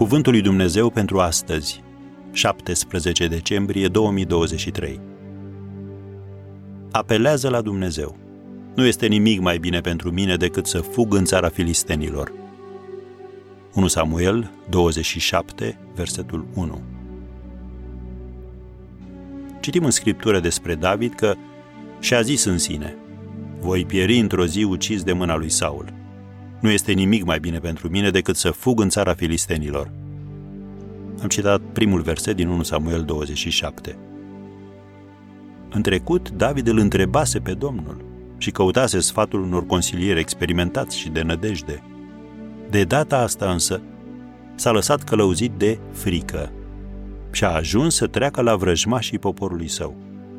Cuvântul lui Dumnezeu pentru astăzi, 17 decembrie 2023. Apelează la Dumnezeu. Nu este nimic mai bine pentru mine decât să fug în țara filistenilor. 1 Samuel 27, versetul 1. Citim în Scriptură despre David că și-a zis în sine: voi pieri într-o zi ucis de mâna lui Saul. Nu este nimic mai bine pentru mine decât să fug în țara filistenilor. Am citat primul verset din 1 Samuel 27. În trecut, David îl întrebase pe Domnul și căutase sfatul unor consilieri experimentați și de nădejde. De data asta însă s-a lăsat călăuzit de frică și a ajuns să treacă la vrăjmașii poporului său.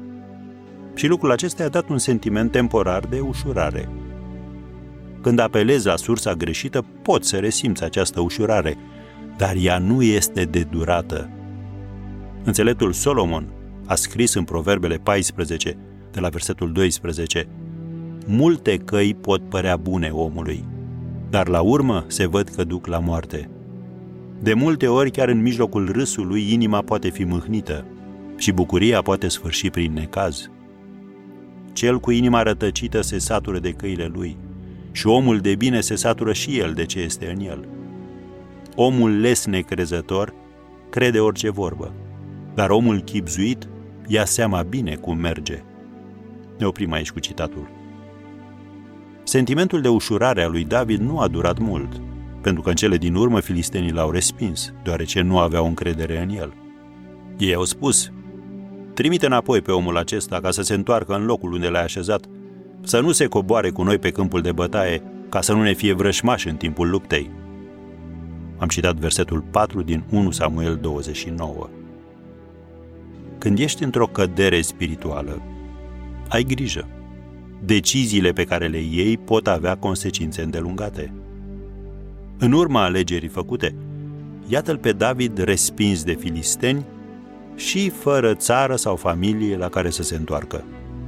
Și lucrul acesta i-a dat un sentiment temporar de ușurare. Când apelezi la sursa greșită, poți să resimți această ușurare, dar ea nu este de durată. Înțeleptul Solomon a scris în Proverbele 14, de la versetul 12: multe căi pot părea bune omului, dar la urmă se văd că duc la moarte. De multe ori, chiar în mijlocul râsului, inima poate fi mâhnită și bucuria poate sfârși prin necaz. Cel cu inima rătăcită se satură de căile lui și omul de bine se satură și el de ce este în el. Omul lesne crezător crede orice vorbă, dar omul chibzuit ia seama bine cum merge. Ne oprim aici cu citatul. Sentimentul de ușurare a lui David nu a durat mult, pentru că în cele din urmă filistenii l-au respins, deoarece nu aveau încredere în el. Ei au spus: trimite înapoi pe omul acesta ca să se întoarcă în locul unde l-ai așezat, să nu se coboare cu noi pe câmpul de bătaie, ca să nu ne fie vrășmași în timpul luptei. Am citat versetul 4 din 1 Samuel 29. Când ești într-o cădere spirituală, ai grijă. Deciziile pe care le iei pot avea consecințe îndelungate. În urma alegerii făcute, iată-l pe David respins de filisteni și fără țară sau familie la care să se întoarcă.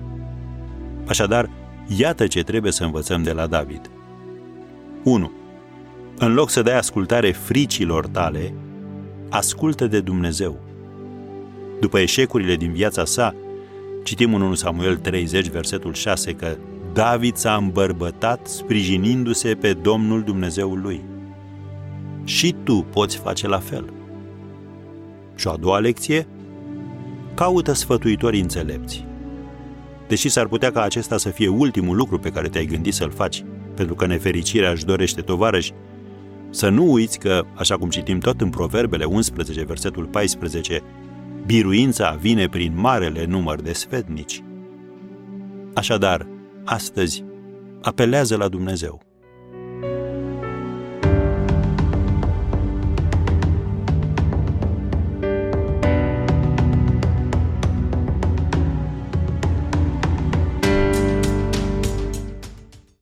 Așadar, iată ce trebuie să învățăm de la David. 1. În loc să dai ascultare fricilor tale, ascultă de Dumnezeu. După eșecurile din viața sa, citim în 1 Samuel 30, versetul 6, că David s-a îmbărbătat sprijinindu-se pe Domnul Dumnezeul lui. Și tu poți face la fel. Și a doua lecție: caută sfătuitori înțelepți. Deși s-ar putea ca acesta să fie ultimul lucru pe care te-ai gândit să-l faci, pentru că nefericirea își dorește tovarăși, să nu uiți că, așa cum citim tot în Proverbele 11, versetul 14, biruința vine prin marele număr de sfetnici. Așadar, astăzi, apelează la Dumnezeu.